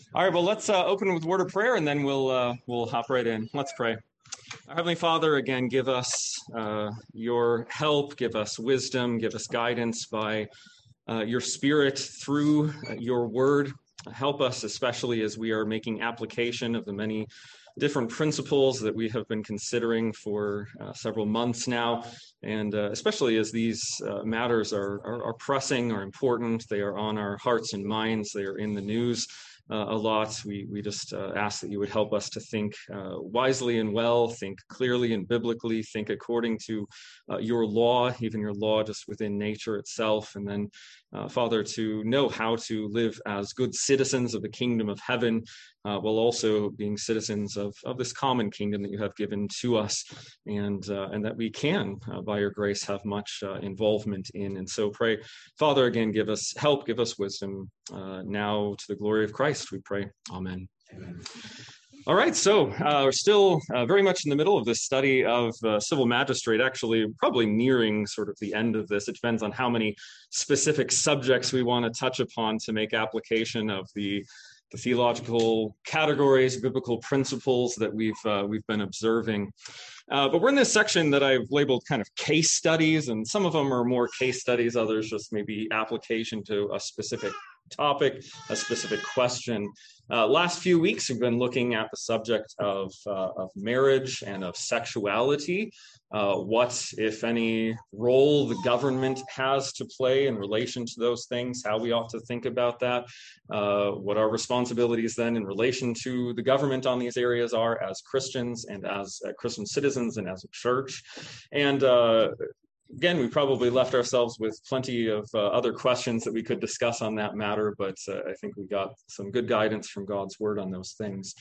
All right, well, let's open with a word of prayer, and then we'll hop right in. Let's pray. Our Heavenly Father, again, give us your help, give us wisdom, give us guidance by your Spirit through your word. Help us, especially as we are making application of the many different principles that we have been considering for several months now, and especially as these matters are pressing, are important, they are on our hearts and minds, they are in the news a lot. We just ask that you would help us to think wisely and well, think clearly and biblically, think according to your law, even your law just within nature itself, and then Father, to know how to live as good citizens of the kingdom of heaven, while also being citizens of this common kingdom that you have given to us, and that we can, by your grace, have much involvement in. And so pray, Father, again, give us help, give us wisdom, now to the glory of Christ, we pray. Amen. Amen. All right, so we're still very much in the middle of this study of civil magistrate, actually probably nearing sort of the end of this. It depends on how many specific subjects we want to touch upon to make application of the theological categories, biblical principles that we've been observing. But we're in this section that I've labeled kind of case studies, and some of them are more case studies, others just maybe application to a specific topic, a specific question. Last few weeks, we've been looking at the subject of marriage and of sexuality. What, if any, role the government has to play in relation to those things, how we ought to think about that, what our responsibilities then in relation to the government on these areas are as Christians and as Christian citizens and as a church. And again, we probably left ourselves with plenty of other questions that we could discuss on that matter, but I think we got some good guidance from God's word on those things.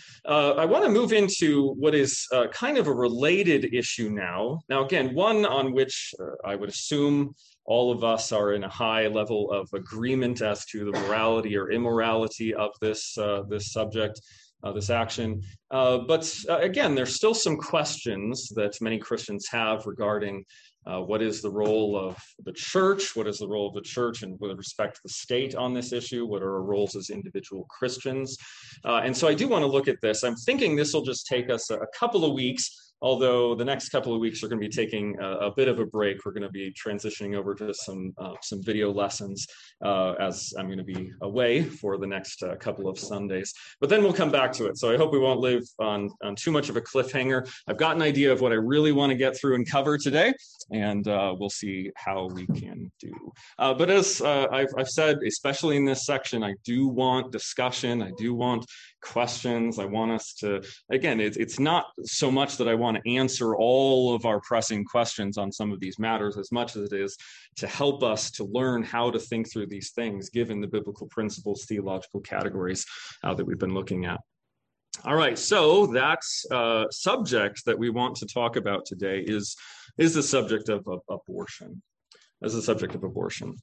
I want to move into what is kind of a related issue now. Now, again, one on which I would assume all of us are in a high level of agreement as to the morality or immorality of this subject, this action. But again, there's still some questions that many Christians have regarding what is the role of the church? What is the role of the church and with respect to the state on this issue? What are our roles as individual Christians? And so I do want to look at this. I'm thinking this will just take us a couple of weeks, although the next couple of weeks are going to be taking a bit of a break. We're going to be transitioning over to some video lessons as I'm going to be away for the next couple of Sundays. But then we'll come back to it. So I hope we won't live on too much of a cliffhanger. I've got an idea of what I really want to get through and cover today, and we'll see how we can do. But as I've said, especially in this section, I do want discussion. I do want questions. I want us to, again, it's not so much that I want to answer all of our pressing questions on some of these matters as much as it is to help us to learn how to think through these things given the biblical principles, theological categories that we've been looking at. All right, so that subject that we want to talk about today is the subject of abortion. As the subject of abortion.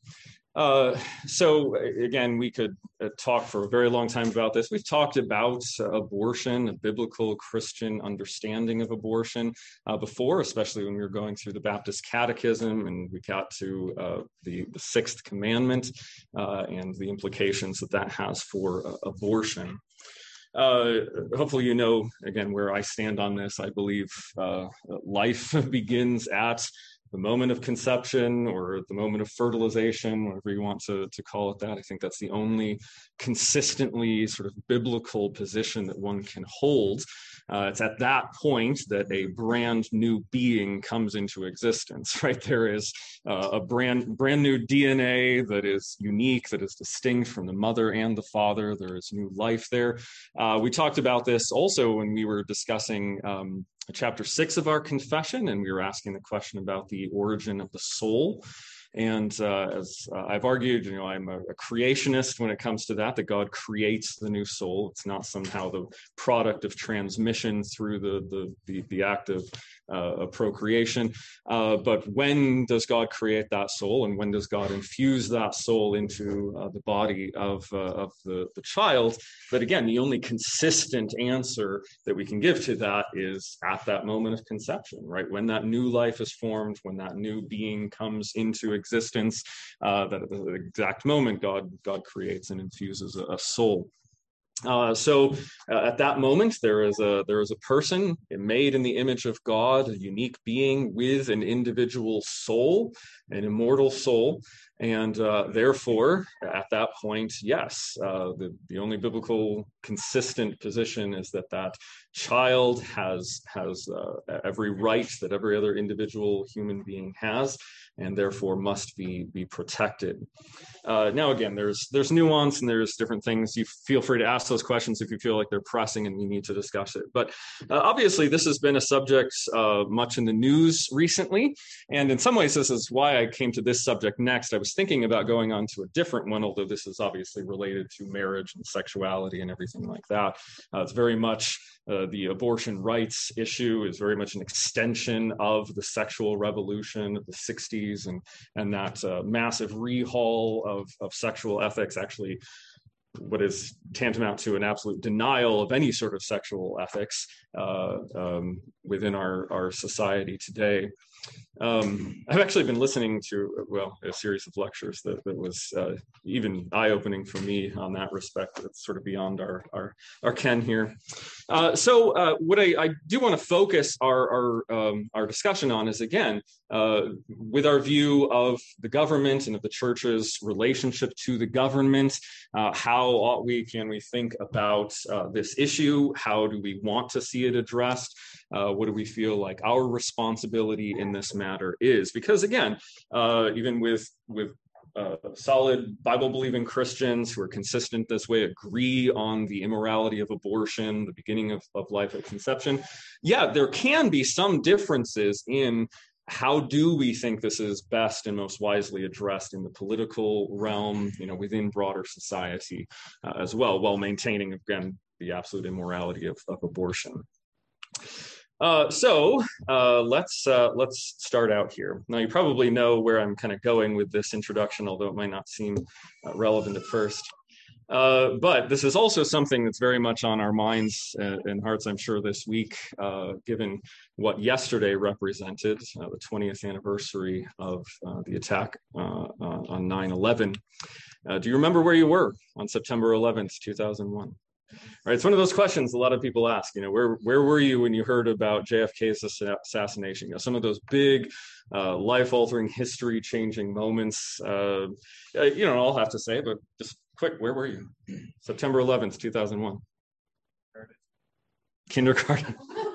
So again, we could talk for a very long time about this. We've talked about abortion, a biblical Christian understanding of abortion before, especially when we were going through the Baptist Catechism, and we got to the Sixth Commandment and the implications that has for abortion. Hopefully, you know, again, where I stand on this. I believe life begins at the moment of conception or the moment of fertilization, whatever you want to call it that. I think that's the only consistently sort of biblical position that one can hold. It's at that point that a brand new being comes into existence, right? There is a brand new DNA that is unique, that is distinct from the mother and the father. There is new life there. We talked about this also when we were discussing chapter 6 of our confession, and we were asking the question about the origin of the soul. And as I've argued, you know, I'm a creationist when it comes to that God creates the new soul. It's not somehow the product of transmission through the act of procreation. But when does God create that soul, and when does God infuse that soul into the body of the child? But again, the only consistent answer that we can give to that is at that moment of conception, right? When that new life is formed, when that new being comes into existence, that at the exact moment God creates and infuses a soul. At that moment, there is a person made in the image of God, a unique being with an individual soul, an immortal soul, and therefore, at that point, yes, the only biblical consistent position is that child has every right that every other individual human being has, and therefore must be protected. Now, again, there's nuance and there's different things. You feel free to ask those questions if you feel like they're pressing and we need to discuss it. But obviously, this has been a subject much in the news recently. And in some ways, this is why I came to this subject next. I was thinking about going on to a different one, although this is obviously related to marriage and sexuality and everything like that. It's very much the abortion rights issue is very much an extension of the sexual revolution of the 60s and that massive rehaul of sexual ethics, actually what is tantamount to an absolute denial of any sort of sexual ethics within our society today. I've actually been listening to, a series of lectures that was even eye-opening for me on that respect. It's sort of beyond our ken here. What I do want to focus our discussion on is, again, with our view of the government and of the church's relationship to the government, how can we think about this issue? How do we want to see it addressed? What do we feel like our responsibility in this matter is? Because again, even with solid Bible-believing Christians who are consistent this way, agree on the immorality of abortion, the beginning of life at conception. Yeah, there can be some differences in how do we think this is best and most wisely addressed in the political realm, within broader society as well, while maintaining, again, the absolute immorality of abortion. Let's start out here. Now, you probably know where I'm kind of going with this introduction, although it might not seem relevant at first. But this is also something that's very much on our minds and hearts, I'm sure, this week, given what yesterday represented, the 20th anniversary of the attack on 9/11. Do you remember where you were on September 11th, 2001? Right, it's one of those questions a lot of people ask. Where were you when you heard about JFK's assassination? Some of those big, life-altering, history-changing moments. You don't all have to say, but just quick, where were you? September 11th, 2001. Kindergarten.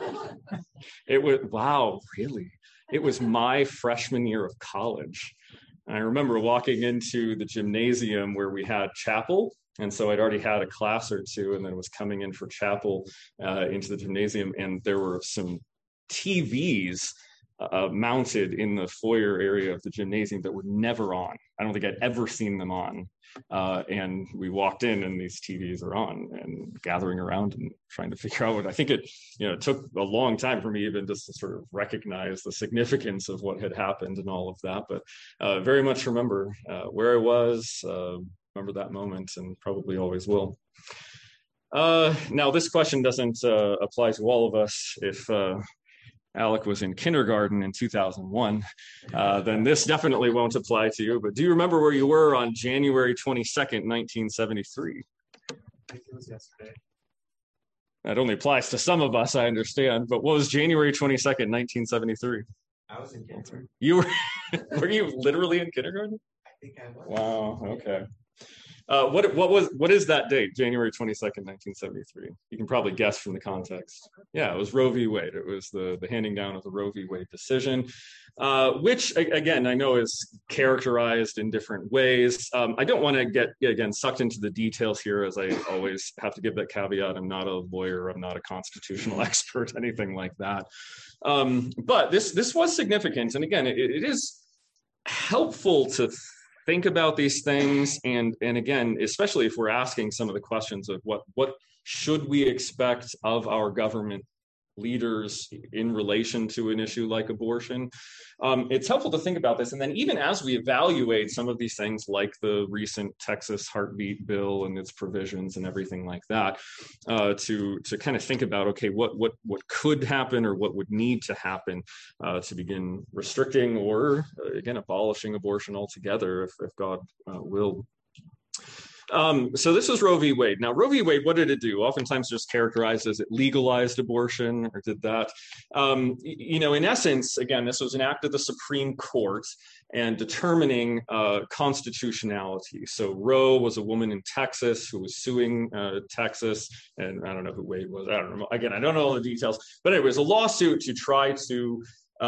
It was, wow, really? It was my freshman year of college. And I remember walking into the gymnasium where we had chapel. And so I'd already had a class or two and then was coming in for chapel into the gymnasium. And there were some TVs mounted in the foyer area of the gymnasium that were never on. I don't think I'd ever seen them on. And we walked in and these TVs are on and gathering around and trying to figure out what I think it took a long time for me even just to sort of recognize the significance of what had happened and all of that. But very much remember where I was, remember that moment, and probably always will. Now, this question doesn't apply to all of us. If Alec was in kindergarten in 2001, then this definitely won't apply to you. But do you remember where you were on January 22nd, 1973? I think it was yesterday. That only applies to some of us, I understand. But what was January 22nd, 1973? I was in kindergarten. You were you literally in kindergarten? I think I was. Wow, okay. What is that date, January 22nd, 1973? You can probably guess from the context. Yeah, it was Roe v. Wade. It was the handing down of the Roe v. Wade decision, which, again, I know is characterized in different ways. I don't want to get, again, sucked into the details here, as I always have to give that caveat. I'm not a lawyer. I'm not a constitutional expert, anything like that. But this was significant. And again, it is helpful to think about these things, and again, especially if we're asking some of the questions of what should we expect of our government leaders in relation to an issue like abortion. It's helpful to think about this, and then even as we evaluate some of these things, like the recent Texas heartbeat bill and its provisions and everything like that, to kind of think about, okay, what could happen or what would need to happen to begin restricting or again abolishing abortion altogether, if God will. So this was Roe v. Wade. Now, Roe v. Wade, what did it do? Oftentimes just characterized as it legalized abortion or did that. In essence, again, this was an act of the Supreme Court and determining constitutionality. So Roe was a woman in Texas who was suing Texas, and I don't know who Wade was. I don't know. Again, I don't know all the details. But anyway, it was a lawsuit to try to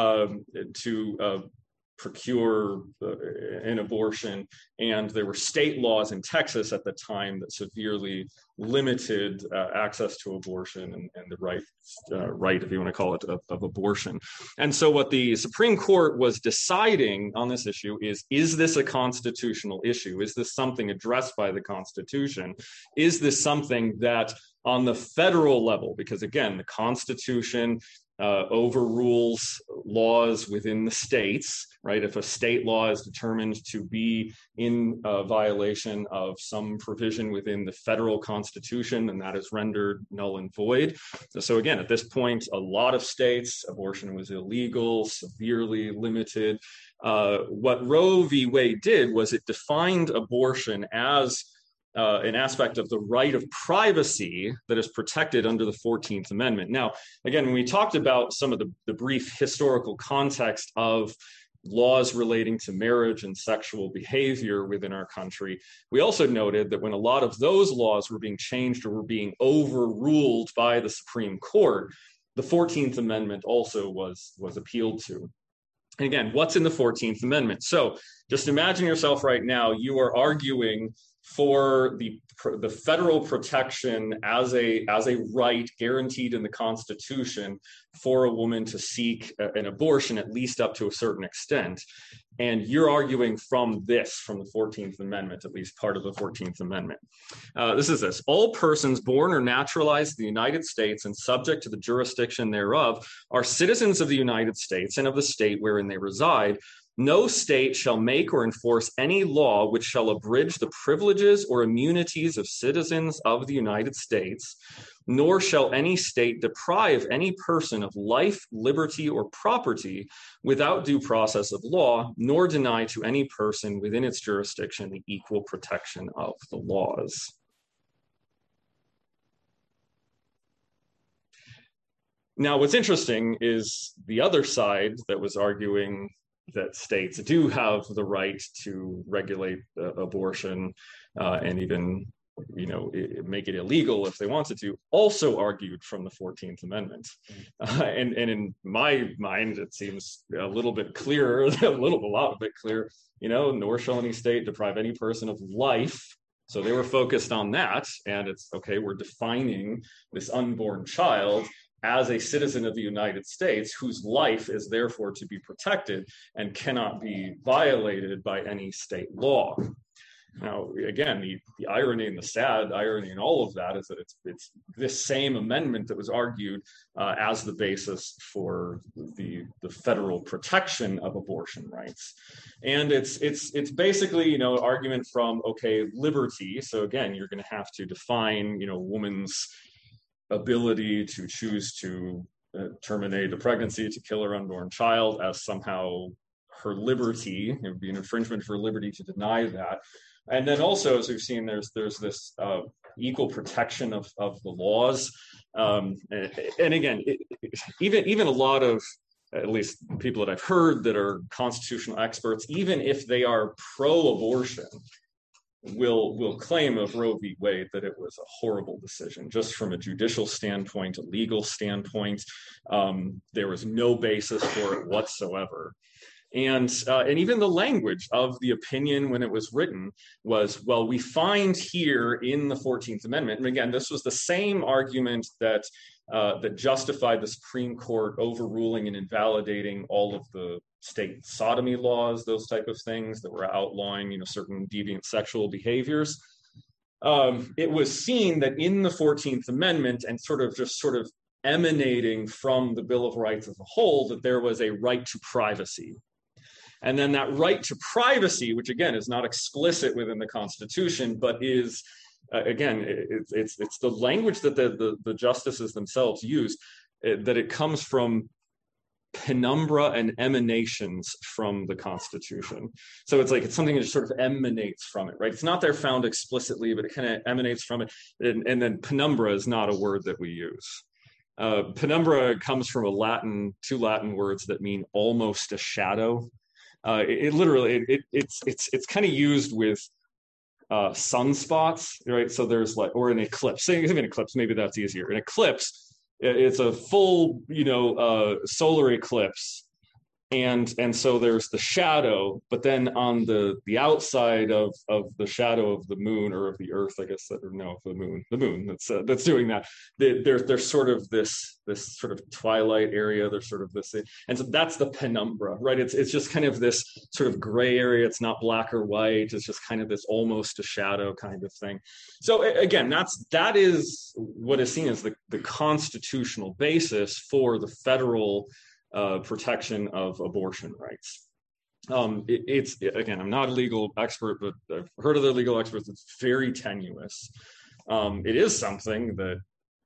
procure an abortion, and there were state laws in Texas at the time that severely limited access to abortion and the right, if you want to call it, of abortion. And so what the Supreme Court was deciding on this issue is this a constitutional issue? Is this something addressed by the Constitution? Is this something that on the federal level, because again, the Constitution overrules laws within the states, right? If a state law is determined to be in violation of some provision within the federal Constitution, then that is rendered null and void. So again, at this point, a lot of states, abortion was illegal, severely limited. What Roe v. Wade did was it defined abortion as an aspect of the right of privacy that is protected under the 14th Amendment. Now, again, when we talked about some of the brief historical context of laws relating to marriage and sexual behavior within our country, we also noted that when a lot of those laws were being changed or were being overruled by the Supreme Court, the 14th Amendment also was appealed to. And again, what's in the 14th Amendment? So just imagine yourself right now, you are arguing for the federal protection as a right guaranteed in the Constitution for a woman to seek an abortion, at least up to a certain extent. And you're arguing from the 14th Amendment, at least part of the 14th Amendment. This is this: all persons born or naturalized in the United States and subject to the jurisdiction thereof are citizens of the United States and of the state wherein they reside. No state shall make or enforce any law which shall abridge the privileges or immunities of citizens of the United States, nor shall any state deprive any person of life, liberty, or property without due process of law, nor deny to any person within its jurisdiction the equal protection of the laws. Now, what's interesting is the other side that was arguing that states do have the right to regulate abortion and even, make it illegal if they wanted to, also argued from the 14th Amendment. And in my mind, it seems a little bit clearer, a lot bit clearer, nor shall any state deprive any person of life. So they were focused on that. And it's, okay, we're defining this unborn child as a citizen of the United States whose life is therefore to be protected and cannot be violated by any state law. Now, again, the irony and the sad irony in all of that is that it's this same amendment that was argued as the basis for the federal protection of abortion rights. And it's basically, argument from, okay, liberty. So again, you're going to have to define, woman's ability to choose to terminate a pregnancy, to kill her unborn child as somehow her liberty. It would be an infringement for liberty to deny that. And then also, as we've seen, there's this equal protection of the laws. And again, even a lot of, at least people that I've heard that are constitutional experts, even if they are pro-abortion, will claim of Roe v. Wade that it was a horrible decision, just from a judicial standpoint, a legal standpoint. There was no basis for it whatsoever. And even the language of the opinion when it was written was, well, we find here in the 14th Amendment, and again, this was the same argument that justified the Supreme Court overruling and invalidating all of the state sodomy laws, those type of things that were outlawing, certain deviant sexual behaviors. It was seen that in the 14th Amendment and sort of emanating from the Bill of Rights as a whole, that there was a right to privacy. And then that right to privacy, which again is not explicit within the Constitution, but is, again, it's the language that the justices themselves use, that it comes from penumbra and emanations from the Constitution. So it's something that just sort of emanates from it, right? It's not there found explicitly, but it kind of emanates from it. And then penumbra is not a word that we use. Penumbra comes from two Latin words that mean almost a shadow. It's kind of used with sunspots, right? So there's or an eclipse. Say an eclipse, maybe that's easier. An eclipse, it's a full, solar eclipse, and so there's the shadow, but then on the outside of the shadow of the moon, or of the earth, I guess, of the moon that's doing that. There's sort of this sort of twilight area. There's sort of this, and so that's the penumbra, right? It's just kind of this sort of gray area. It's not black or white. It's just kind of this almost a shadow kind of thing. So again, that is what is seen as the constitutional basis for the federal protection of abortion rights. Again, I'm not a legal expert, but I've heard of the legal experts. It's very tenuous. It is something that,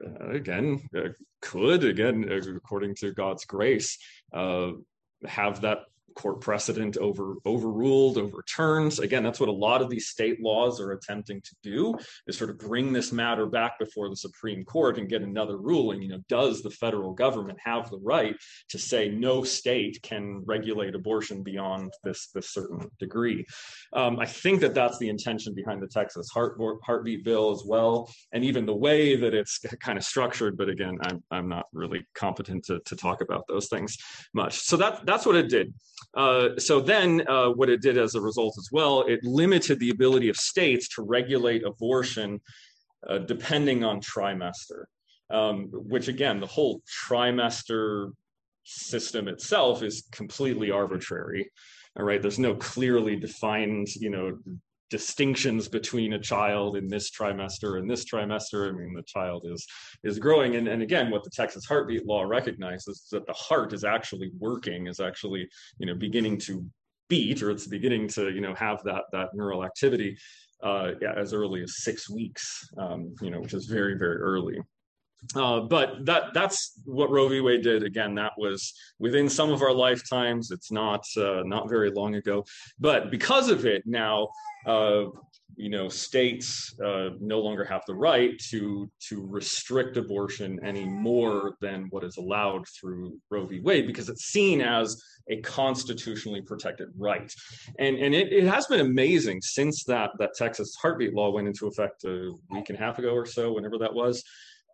could, according to God's grace, have that court precedent overruled, overturned. Again, that's what a lot of these state laws are attempting to do, is sort of bring this matter back before the Supreme Court and get another ruling. Does the federal government have the right to say no state can regulate abortion beyond this certain degree? I think that's the intention behind the Texas heartbeat bill as well, and even the way that it's kind of structured. But again, I'm not really competent to talk about those things much. So that's what it did. So then what it did as a result as well, it limited the ability of states to regulate abortion depending on trimester, which again, the whole trimester system itself is completely arbitrary. All right, there's no clearly defined, distinctions between a child in this trimester and this trimester. I mean, the child is growing, and again, what the Texas heartbeat law recognizes is that the heart is actually working, is actually beginning to beat, or it's beginning to have that neural activity as early as 6 weeks, which is very, very early. But that's what Roe v. Wade did. Again, that was within some of our lifetimes. It's not very long ago, but because of it now, states no longer have the right to restrict abortion any more than what is allowed through Roe v. Wade, because it's seen as a constitutionally protected right. And it has been amazing since that Texas heartbeat law went into effect a week and a half ago or so, whenever that was,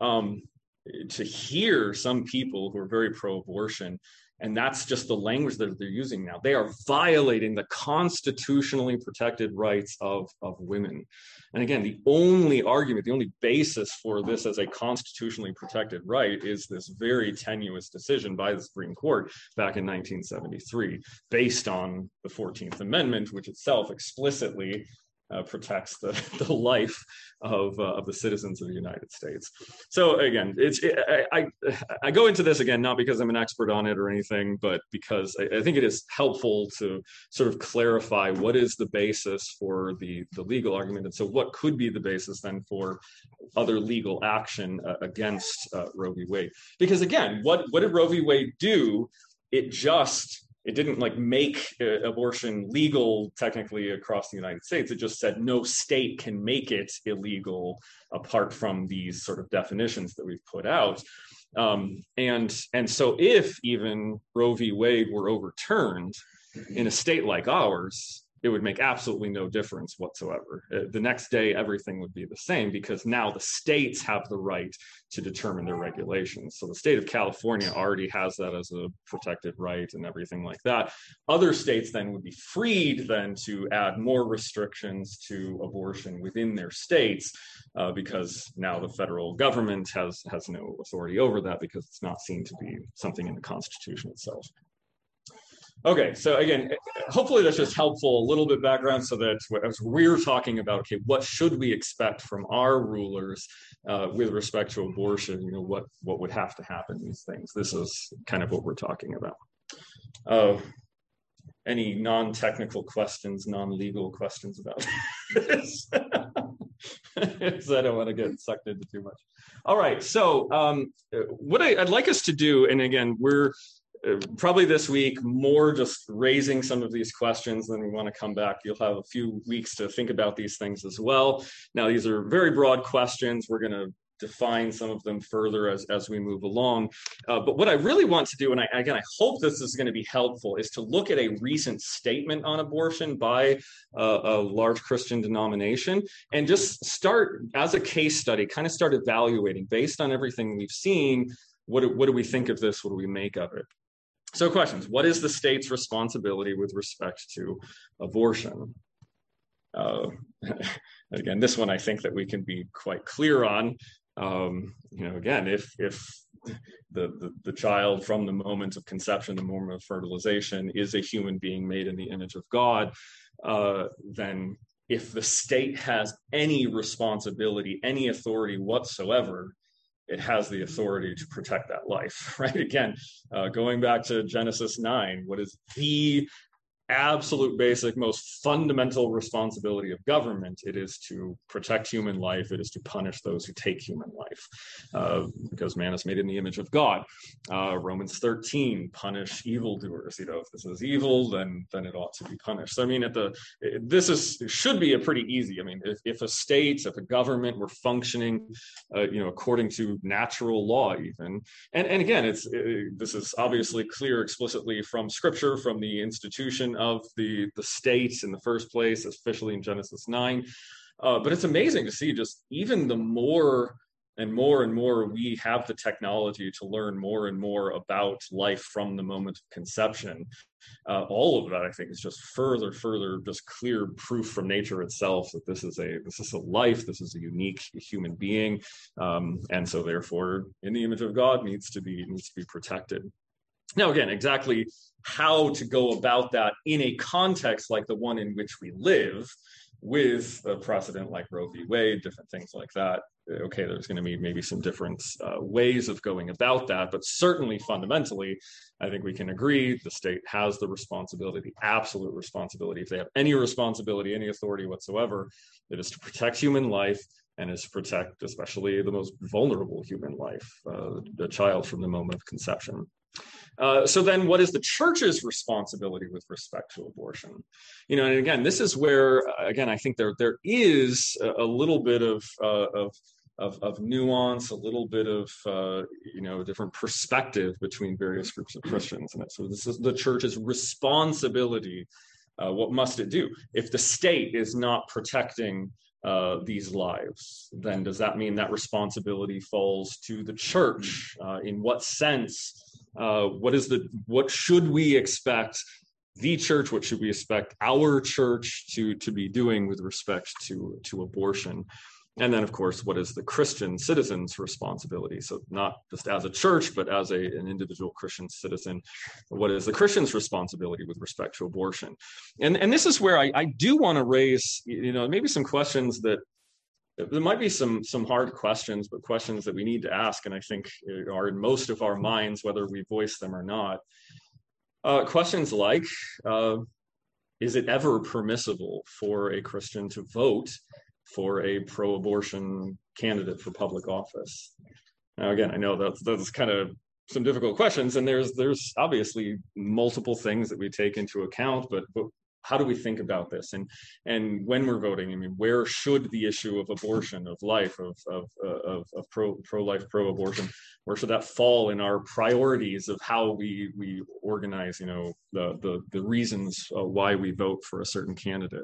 to hear some people who are very pro-abortion, and that's just the language that they're using now. They are violating the constitutionally protected rights of women. And again, the only argument, the only basis for this as a constitutionally protected right is this very tenuous decision by the Supreme Court back in 1973, based on the 14th Amendment, which itself explicitly protects the life of the citizens of the United States. So again, I go into this again not because I'm an expert on it or anything, but because I think it is helpful to sort of clarify what is the basis for the legal argument, and so what could be the basis then for other legal action against Roe v. Wade. Because again, what did Roe v. Wade do? It didn't make abortion legal technically across the United States. It just said no state can make it illegal apart from these sort of definitions that we've put out. And so if even Roe v. Wade were overturned in a state like ours, it would make absolutely no difference whatsoever. The next day, everything would be the same, because now the states have the right to determine their regulations. So the state of California already has that as a protected right and everything like that. Other states then would be freed then to add more restrictions to abortion within their states, because now the federal government has no authority over that, because it's not seen to be something in the Constitution itself. Okay, so again, hopefully that's just helpful, a little bit background, so that as we're talking about, okay, what should we expect from our rulers with respect to abortion, what would have to happen, these things. This is kind of what we're talking about. Any non-technical questions, non-legal questions about this? Because I don't want to get sucked into too much. All right, so what I'd like us to do, and again, we're probably this week, more just raising some of these questions. Then we want to come back. You'll have a few weeks to think about these things as well. Now, these are very broad questions. We're going to define some of them further as we move along. But what I really want to do, and I hope this is going to be helpful, is to look at a recent statement on abortion by a large Christian denomination and just start, as a case study, kind of start evaluating based on everything we've seen. What do we think of this? What do we make of it? So questions: what is the state's responsibility with respect to abortion? Again, this one I think that we can be quite clear on. Again, if the child from the moment of conception, the moment of fertilization, is a human being made in the image of God, then if the state has any responsibility, any authority whatsoever, it has the authority to protect that life, right? Again, going back to Genesis 9, what is the absolute basic, most fundamental responsibility of government? It is to protect human life. It is to punish those who take human life, because man is made in the image of God. Romans 13, punish evildoers. If this is evil, then it ought to be punished. So I mean, should be a pretty easy. I mean, if a state, if a government were functioning, according to natural law, even, and again, this is obviously clear explicitly from Scripture, from the institution of the state in the first place, especially in Genesis 9. But it's amazing to see just even the more and more we have the technology to learn more and more about life from the moment of conception. All of that, I think, is just further just clear proof from nature itself that this is a life, this is a unique human being, and so therefore, in the image of God, needs to be protected. Now, again, exactly how to go about that in a context like the one in which we live, with a precedent like Roe v. Wade, different things like that. Okay, there's going to be maybe some different ways of going about that, but certainly fundamentally, I think we can agree the state has the responsibility, the absolute responsibility. If they have any responsibility, any authority whatsoever, it is to protect human life, and is to protect especially the most vulnerable human life, the child from the moment of conception. So then what is the church's responsibility with respect to abortion? And again, this is where, again, I think there is a little bit of nuance, a little bit of, different perspective between various groups of Christians. And so this is the church's responsibility. What must it do? If the state is not protecting these lives, then does that mean that responsibility falls to the church? In what sense? What should we expect the church? What should we expect our church to be doing with respect to abortion? And then, of course, what is the Christian citizen's responsibility? So not just as a church, but as an individual Christian citizen, what is the Christian's responsibility with respect to abortion? And this is where I do want to raise, maybe some questions that there might be some hard questions, but questions that we need to ask, and I think are in most of our minds, whether we voice them or not. Questions like, is it ever permissible for a Christian to vote for a pro-abortion candidate for public office? Now, again, I know that's kind of some difficult questions, and there's obviously multiple things that we take into account, but how do we think about this? And when we're voting, I mean, where should the issue of abortion, of life, of pro-life, pro-abortion, where should that fall in our priorities of how we organize, the reasons why we vote for a certain candidate?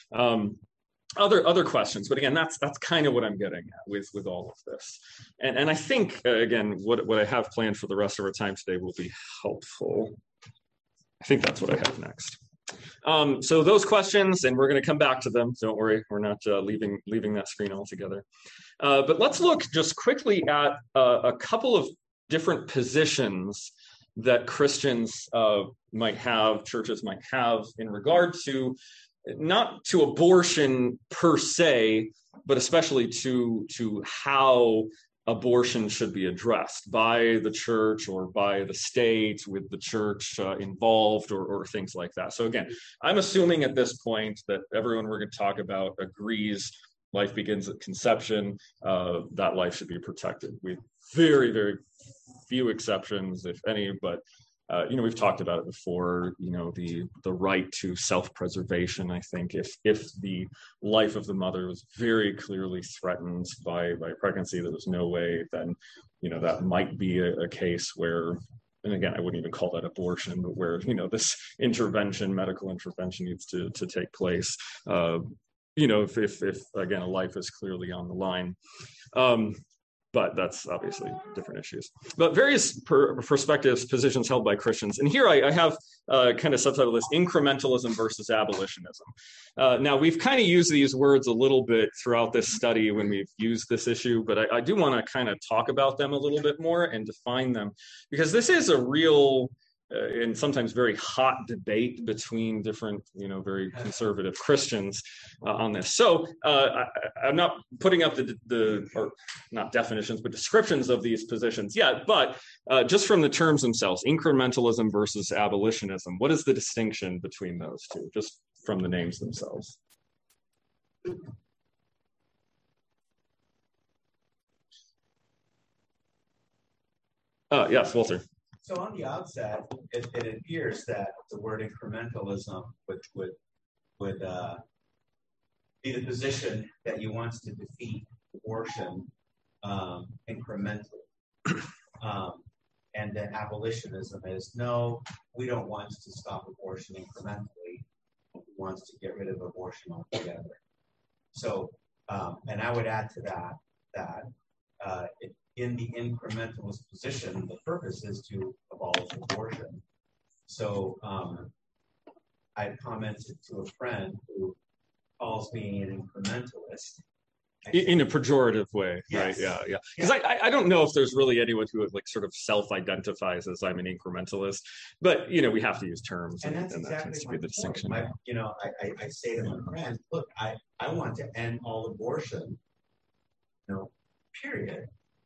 Other questions, but again, that's kind of what I'm getting at with all of this. And I think, again, what I have planned for the rest of our time today will be helpful. I think that's what I have next. So those questions, and we're going to come back to them. Don't worry, we're not leaving that screen altogether. But let's look just quickly at a couple of different positions that Christians might have, churches might have, in regard to, not to abortion per se, but especially to how abortion should be addressed by the church or by the state, with the church involved, or things like that. So again, I'm assuming at this point that everyone we're going to talk about agrees life begins at conception, that life should be protected, with very, very few exceptions, if any. But we've talked about it before, the right to self-preservation. I think if the life of the mother was very clearly threatened by pregnancy, there was no way, then, that might be a case where, and again, I wouldn't even call that abortion, but where, this medical intervention needs to take place, if again, a life is clearly on the line. But that's obviously different issues. But various perspectives, positions held by Christians. And here I have kind of subtitled this incrementalism versus abolitionism. Now, we've kind of used these words a little bit throughout this study when we've used this issue, but I do want to kind of talk about them a little bit more and define them, because this is a real and sometimes very hot debate between different, very conservative Christians on this. So I'm not putting up or not definitions, but descriptions of these positions yet, but just from the terms themselves, incrementalism versus abolitionism, what is the distinction between those two, just from the names themselves? Yes, Walter. So on the outset, it appears that the word incrementalism would be the position that you want to defeat abortion incrementally. And then abolitionism is, no, we don't want to stop abortion incrementally. We want to get rid of abortion altogether. So, and I would add to that in the incrementalist position, the purpose is to abolish abortion. So I commented to a friend who calls me an incrementalist. In a pejorative way, yes. Right? Yeah. Because I don't know if there's really anyone who sort of self-identifies as I'm an incrementalist, but we have to use terms, and that's exactly that tends to be the distinction. I say to my friend, look, I want to end all abortion, period.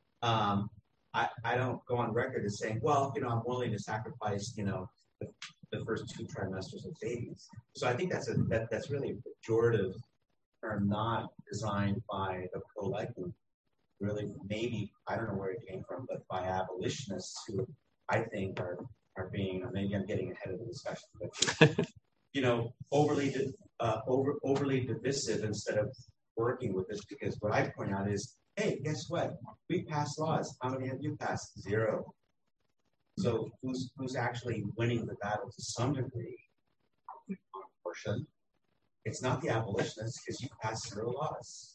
I don't go on record as saying, well, I'm willing to sacrifice, the first 2 trimesters of babies. So I think that's really a pejorative term, not designed by the pro-life movement. Really, maybe, I don't know where it came from, but by abolitionists who I think are being, maybe I'm getting ahead of the discussion, but overly divisive instead of working with this. Because what I point out is, hey, guess what? We passed laws. How many have you passed? 0. So who's actually winning the battle to some degree on abortion? It's not the abolitionists, because you passed 0 laws.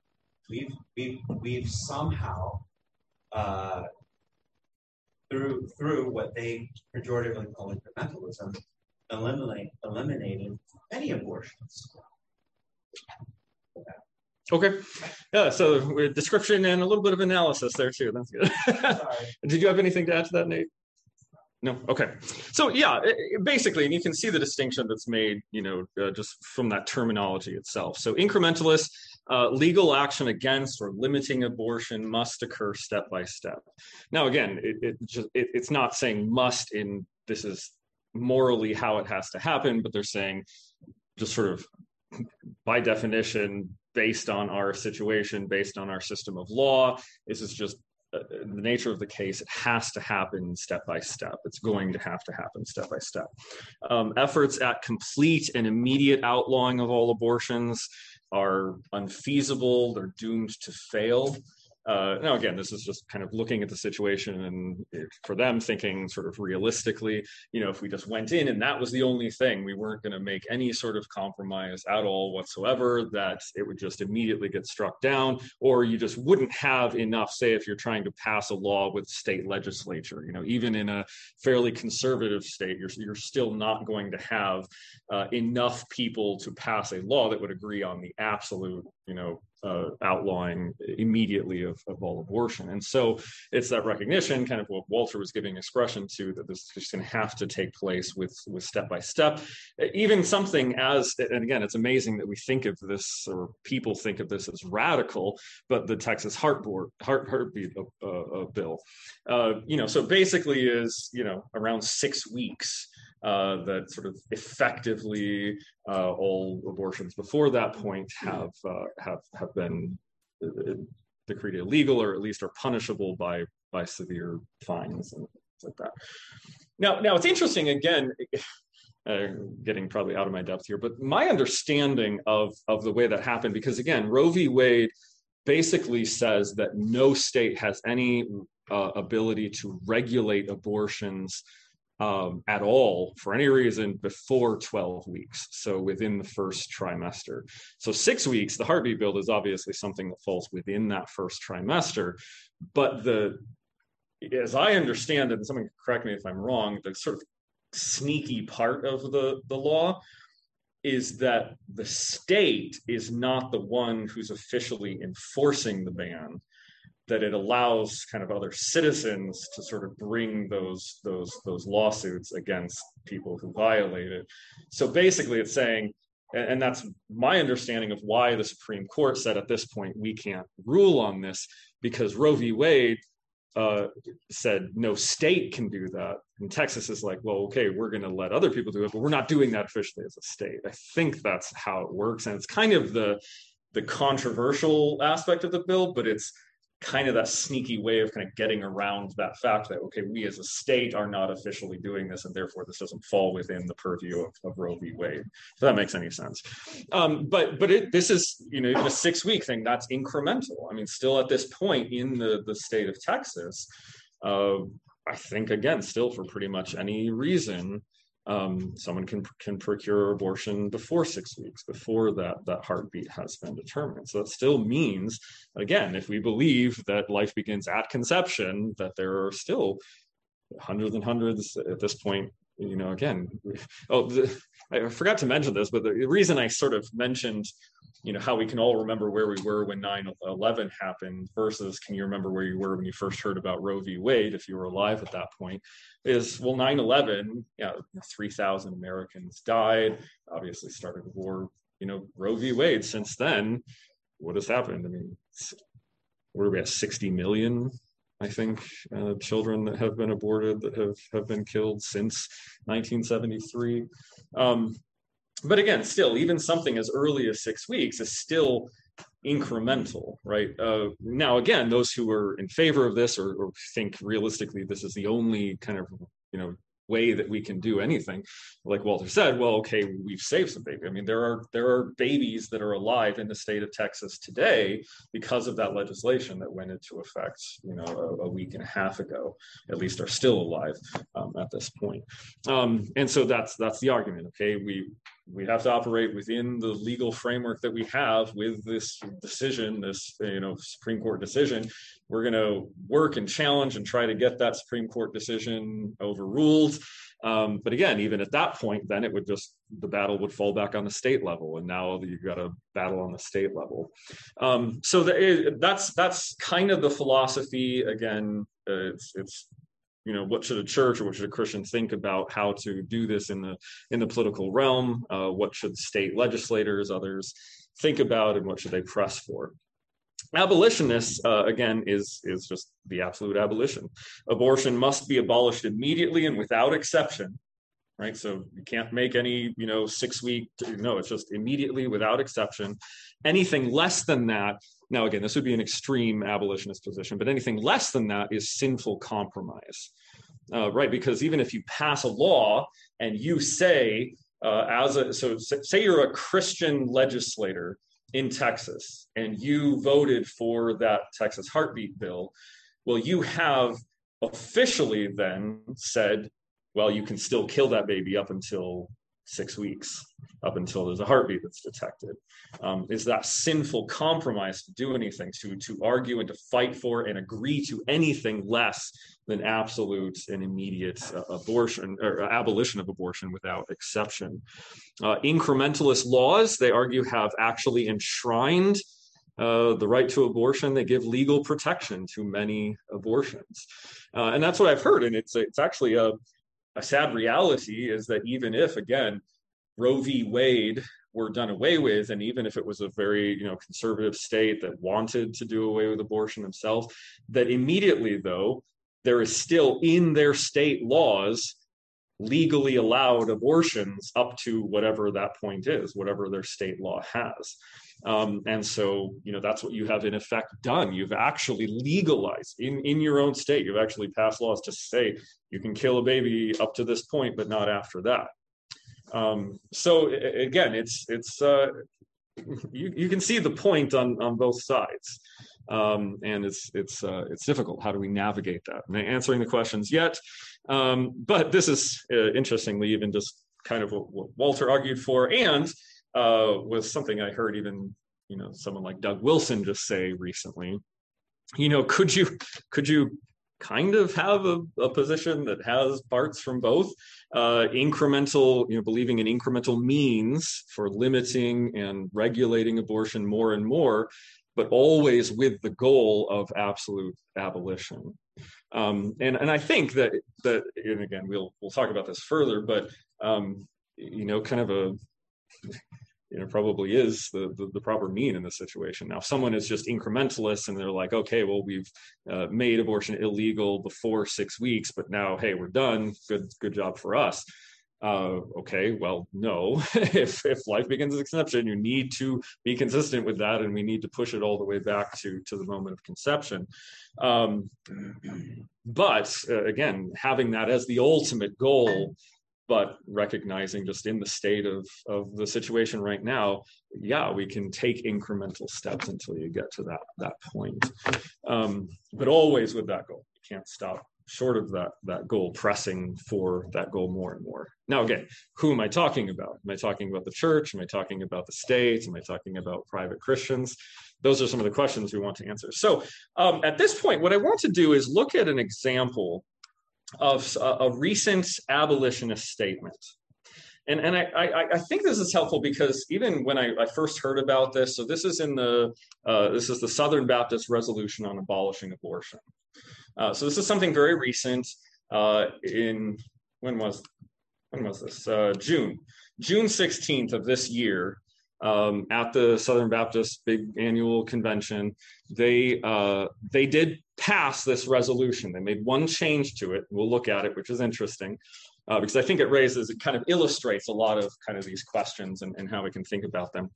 We've somehow through what they pejoratively call incrementalism, eliminated many abortions. Okay. Yeah, so with description and a little bit of analysis there too. That's good. Did you have anything to add to that, Nate? No? Okay. So yeah, basically, and you can see the distinction that's made, just from that terminology itself. So incrementalist, legal action against or limiting abortion must occur step by step. Now, again, it's not saying must in this is morally how it has to happen, but they're saying just sort of by definition, based on our situation, based on our system of law, this is just the nature of the case. It has to happen step by step. It's going to have to happen step by step. Efforts at complete and immediate outlawing of all abortions are unfeasible. They're doomed to fail. Now, again, this is just kind of looking at the situation and for them thinking sort of realistically, if we just went in and that was the only thing, we weren't going to make any sort of compromise at all whatsoever, that it would just immediately get struck down, or you just wouldn't have enough, say, if you're trying to pass a law with state legislature, even in a fairly conservative state, you're still not going to have enough people to pass a law that would agree on the absolute, outlawing immediately of all abortion. And so it's that recognition, kind of what Walter was giving expression to, that this is just going to have to take place with step by step. Even something as, and again, it's amazing that we think of this, or people think of this as radical, but the Texas heartbeat bill, so basically is, around 6 weeks. That sort of effectively all abortions before that point have been decreed illegal, or at least are punishable by severe fines and things like that. Now it's interesting, again, getting probably out of my depth here, but my understanding of the way that happened, because again, Roe v. Wade basically says that no state has any ability to regulate abortions at all for any reason before 12 weeks, so within the first trimester. So 6 weeks, the heartbeat bill is obviously something that falls within that first trimester, but as I understand it, and someone correct me if I'm wrong, the sort of sneaky part of the law is that the state is not the one who's officially enforcing the ban, that it allows kind of other citizens to sort of bring those lawsuits against people who violate it. So basically it's saying, and that's my understanding of why the Supreme Court said at this point, we can't rule on this, because Roe v. Wade said no state can do that. And Texas is like, well, okay, we're going to let other people do it, but we're not doing that officially as a state. I think that's how it works. And it's kind of the controversial aspect of the bill, but it's kind of that sneaky way of kind of getting around that fact that, okay, we as a state are not officially doing this, and therefore this doesn't fall within the purview of Roe v. Wade. If that makes any sense. But this is, even a 6 week thing, that's incremental. I mean, still at this point in the state of Texas, I think, again, still for pretty much any reason, someone can procure abortion before 6 weeks, before that heartbeat has been determined. So it still means, again, if we believe that life begins at conception, that there are still hundreds and hundreds at this point. Again, I forgot to mention this, but the reason I sort of mentioned, how we can all remember where we were when 9/11 happened versus can you remember where you were when you first heard about Roe v. Wade, if you were alive at that point, is, well, 9/11, 3,000 Americans died, obviously started a war. Roe v. Wade, since then, what has happened? I mean, what are we at, 60 million, I think, children that have been aborted, that have been killed since 1973. But again, still, even something as early as 6 weeks is still incremental, right? Now, again, those who are in favor of this or think realistically this is the only kind of, way that we can do anything, like Walter said, well, okay, we've saved some babies. I mean, there are babies that are alive in the state of Texas today because of that legislation that went into effect, a week and a half ago, at least are still alive at this point. And so that's the argument. Okay, we have to operate within the legal framework that we have with this decision, this Supreme Court decision. We're going to work and challenge and try to get that Supreme Court decision overruled. But again, even at that point, then the battle would fall back on the state level, and now you've got a battle on the state level. So that's kind of the philosophy. Again, it's what should a church or what should a Christian think about how to do this in the political realm? What should state legislators, others think about, and what should they press for? Abolitionists, again, is just the absolute abolition. Abortion must be abolished immediately and without exception, right? So you can't make any, 6 week, no, it's just immediately without exception. Anything less than that, now again, this would be an extreme abolitionist position, but anything less than that is sinful compromise, right? Because even if you pass a law and you say, say you're a Christian legislator in Texas, and you voted for that Texas heartbeat bill, well, you have officially then said, well, you can still kill that baby up until 6 weeks, up until there's a heartbeat that's detected. Is that sinful compromise to do anything, to argue and to fight for and agree to anything less than absolute and immediate abortion or abolition of abortion without exception? Incrementalist laws, they argue, have actually enshrined the right to abortion. They give legal protection to many abortions. And that's what I've heard. And it's actually a sad reality, is that even if, again, Roe v. Wade were done away with, and even if it was a very conservative state that wanted to do away with abortion themselves, that immediately, though, there is still in their state laws legally allowed abortions up to whatever that point is, whatever their state law has. And so, that's what you have in effect done. You've actually legalized in your own state. You've actually passed laws to say you can kill a baby up to this point, but not after that. So again, it's you can see the point on both sides. And it's difficult. How do we navigate that? I'm not answering the questions yet, but this is interestingly even just kind of what Walter argued for, and was something I heard even someone like Doug Wilson just say recently. Could you kind of have a position that has parts from both? Incremental, believing in incremental means for limiting and regulating abortion more and more, but always with the goal of absolute abolition. And I think that and again, we'll talk about this further, but kind of probably is the proper mean in this situation. Now, if someone is just incrementalist and they're like, okay, well, we've made abortion illegal before 6 weeks, but now, hey, we're done. Good job for us. Okay, well, no. if life begins as conception, you need to be consistent with that, and we need to push it all the way back to the moment of conception. But again, having that as the ultimate goal, but recognizing just in the state of the situation right now, yeah, we can take incremental steps until you get to that point. But always with that goal. You can't stop short of that goal, pressing for that goal more and more. Now, again, who am I talking about? Am I talking about the church? Am I talking about the state? Am I talking about private Christians? Those are some of the questions we want to answer. So at this point, what I want to do is look at an example of a recent abolitionist statement. And I think this is helpful because even when I first heard about this, so this is this is the Southern Baptist Resolution on Abolishing Abortion. So this is something very recent. When was this? June 16th of this year, at the Southern Baptist big annual convention, they did pass this resolution. They made one change to it. We'll look at it, which is interesting, because I think it kind of illustrates a lot of kind of these questions and how we can think about them.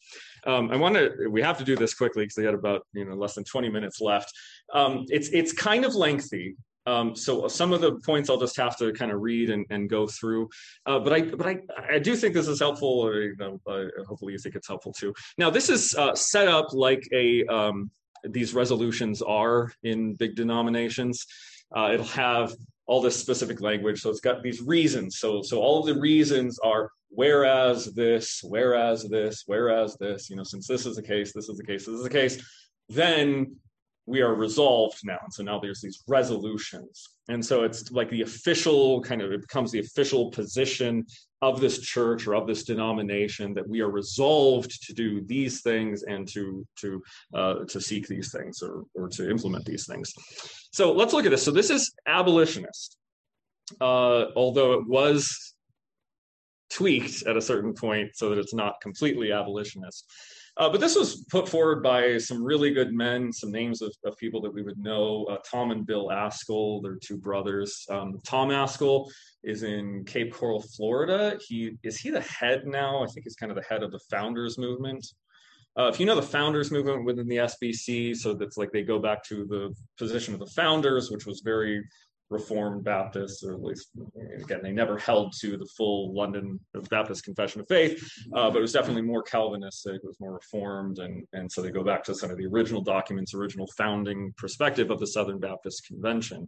We have to do this quickly because they had about less than 20 minutes left. It's kind of lengthy. So some of the points I'll just have to kind of read and go through, but I do think this is helpful. Hopefully you think it's helpful too. Now this is set up like these resolutions are in big denominations. It'll have all this specific language, so it's got these reasons. So all of the reasons are whereas this, whereas this, whereas this. Since this is the case, this is the case, this is the case, then we are resolved now. And so now there's these resolutions. And so it's like the official it becomes the official position of this church or of this denomination that we are resolved to do these things and to seek these things or to implement these things. So let's look at this. So this is abolitionist, although it was tweaked at a certain point so that it's not completely abolitionist. But this was put forward by some really good men, some names of people that we would know, Tom and Bill Askell. They're two brothers. Tom Askell is in Cape Coral, Florida. Is he the head now? I think he's kind of the head of the Founders Movement. If you know the Founders Movement within the SBC, so that's like they go back to the position of the founders, which was very Reformed Baptists, or at least, again, they never held to the full London Baptist Confession of Faith, but it was definitely more Calvinistic, it was more Reformed, and so they go back to some of the original documents, original founding perspective of the Southern Baptist Convention.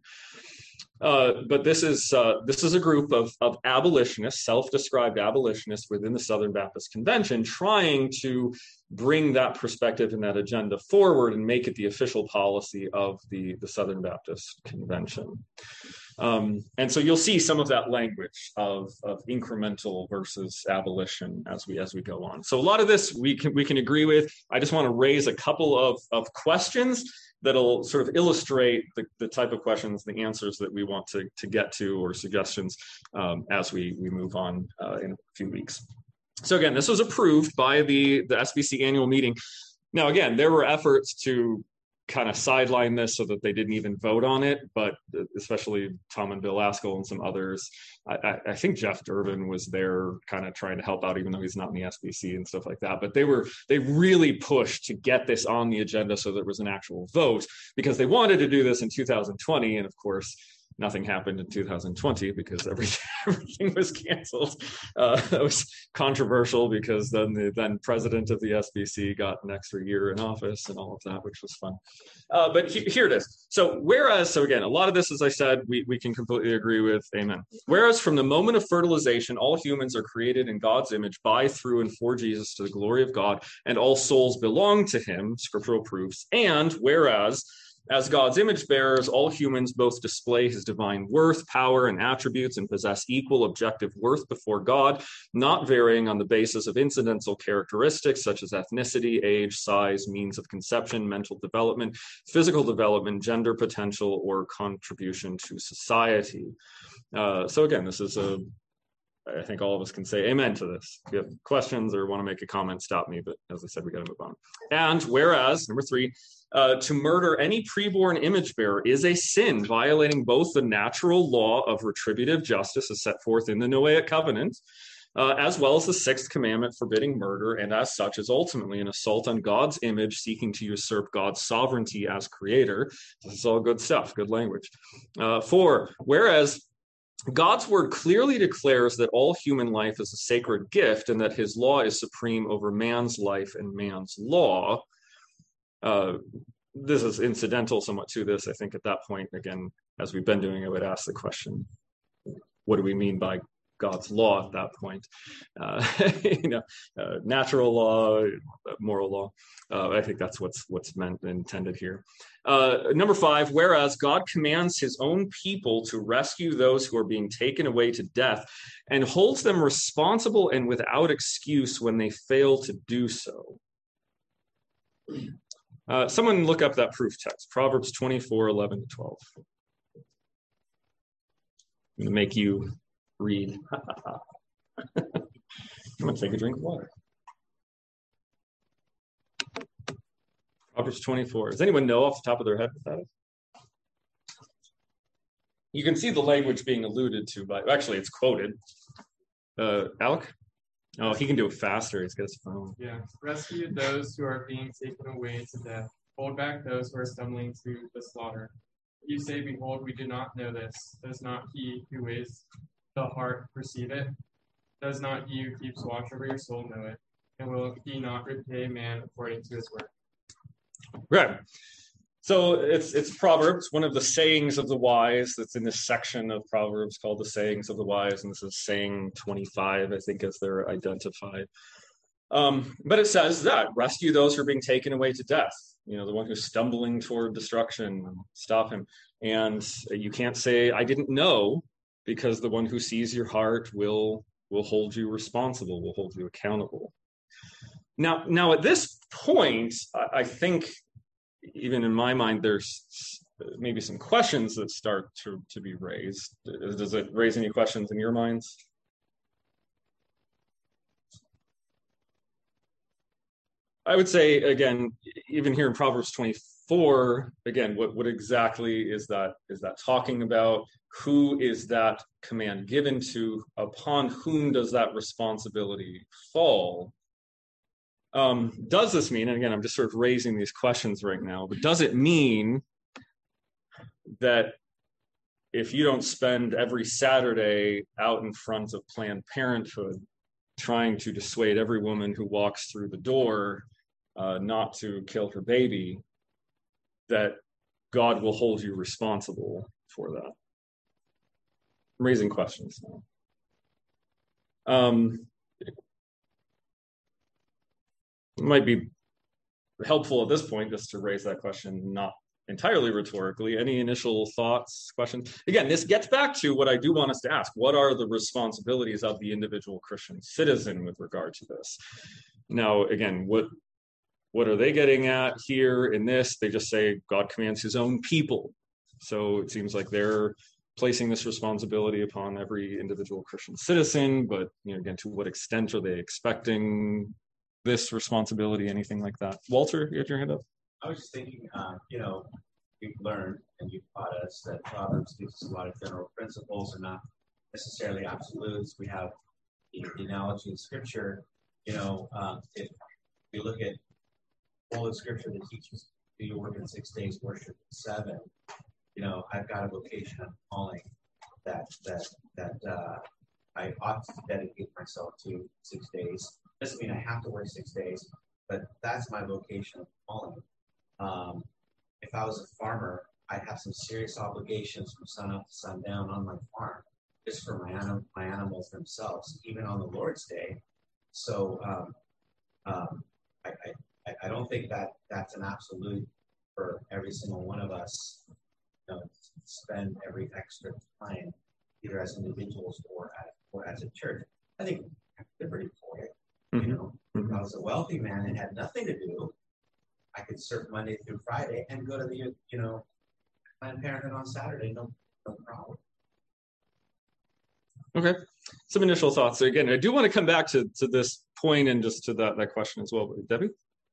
But this is a group of abolitionists, self-described abolitionists within the Southern Baptist Convention, trying to bring that perspective and that agenda forward and make it the official policy of the Southern Baptist Convention. And so you'll see some of that language of incremental versus abolition as we go on. So a lot of this we can agree with. I just want to raise a couple of questions that'll sort of illustrate the type of questions, the answers that we want to get to, or suggestions as we move on in a few weeks. So again, this was approved by the SBC annual meeting. Now, again, there were efforts to kind of sidelined this so that they didn't even vote on it, but especially Tom and Bill Askell and some others. I think Jeff Durbin was there kind of trying to help out, even though he's not in the SBC and stuff like that. But they really pushed to get this on the agenda so there was an actual vote, because they wanted to do this in 2020. And of course, nothing happened in 2020 because everything was canceled. That was controversial because then the then president of the SBC got an extra year in office and all of that, which was fun. But here it is. So again, a lot of this, as I said, we can completely agree with. Amen. Whereas from the moment of fertilization, all humans are created in God's image by, through, and for Jesus to the glory of God, and all souls belong to him, scriptural proofs. And whereas as God's image bearers, all humans both display his divine worth, power, and attributes, and possess equal objective worth before God, not varying on the basis of incidental characteristics such as ethnicity, age, size, means of conception, mental development, physical development, gender potential, or contribution to society. So again, this is I think all of us can say amen to this. If you have questions or want to make a comment, stop me. But as I said, we got to move on. And whereas, number 3, to murder any preborn image bearer is a sin, violating both the natural law of retributive justice as set forth in the Noahic covenant, as well as the 6th commandment forbidding murder, and as such is ultimately an assault on God's image, seeking to usurp God's sovereignty as creator. This is all good stuff, good language. 4, whereas God's word clearly declares that all human life is a sacred gift and that his law is supreme over man's life and man's law. This is incidental somewhat to this. I think at that point, again, as we've been doing, I would ask the question, what do we mean by God's law at that point? Natural law, moral law. I think that's what's meant and intended here. Number 5, whereas God commands his own people to rescue those who are being taken away to death and holds them responsible and without excuse when they fail to do so. Someone look up that proof text, Proverbs 24:11-12. I'm going to make you read. I'm going to take a drink of water. Proverbs 24. Does anyone know off the top of their head what that is? You can see the language being alluded to by, actually, it's quoted. Alec? Oh, he can do it faster. He's got his phone. Yeah. Rescue those who are being taken away to death. Hold back those who are stumbling to the slaughter. You say, behold, we do not know this. Does not he who weighs the heart perceive it? Does not he who keeps watch over your soul know it? And will he not repay man according to his work? Right. So it's Proverbs, one of the sayings of the wise that's in this section of Proverbs called the sayings of the wise. And this is saying 25, I think, as they're identified. But it says that rescue those who are being taken away to death. The one who's stumbling toward destruction, stop him. And you can't say, I didn't know, because the one who sees your heart will hold you responsible, will hold you accountable. Now at this point, I think, even in my mind, there's maybe some questions that start to be raised. Does it raise any questions in your minds? I would say, again, even here in Proverbs 24, again, what exactly is that talking about? Who is that command given to? Upon whom does that responsibility fall? Does this mean, and again, I'm just sort of raising these questions right now, but does it mean that if you don't spend every Saturday out in front of Planned Parenthood trying to dissuade every woman who walks through the door not to kill her baby, that God will hold you responsible for that? I'm raising questions now. It might be helpful at this point just to raise that question, not entirely rhetorically. Any initial thoughts, questions? Again, this gets back to what I do want us to ask. What are the responsibilities of the individual Christian citizen with regard to this? Now, again, what are they getting at here in this? They just say God commands his own people. So it seems like they're placing this responsibility upon every individual Christian citizen, but again, to what extent are they expecting this responsibility, anything like that? Walter, you had your hand up? I was just thinking, we've learned and you've taught us that Proverbs gives us a lot of general principles and not necessarily absolutes. We have the analogy in Scripture. If we look at all the Scripture that teaches do your work in 6 days, worship in 7. I've got a vocation, I'm calling that I ought to dedicate myself to 6 days. Doesn't mean I have to work 6 days, but that's my vocation of calling. If I was a farmer, I'd have some serious obligations from sun up to sundown on my farm, just for my animals themselves, even on the Lord's Day. So I don't think that that's an absolute for every single one of us. To spend every extra time, either as individuals or as a church. I think they're pretty poor. If I was a wealthy man and had nothing to do, I could serve Monday through Friday and go to the Planned Parenthood on Saturday. No problem. Okay. Some initial thoughts. So again, I do want to come back to this point and just to that question as well. Debbie?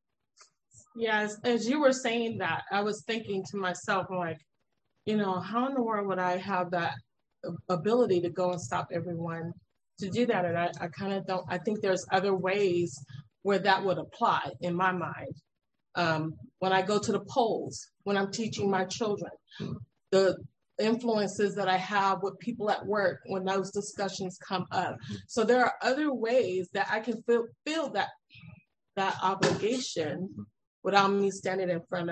Yes, as you were saying that, I was thinking to myself, like, how in the world would I have that ability to go and stop everyone to do that? And I kind of don't, I think there's other ways where that would apply in my mind. When I go to the polls, when I'm teaching my children, the influences that I have with people at work when those discussions come up. So there are other ways that I can feel that obligation without me standing in front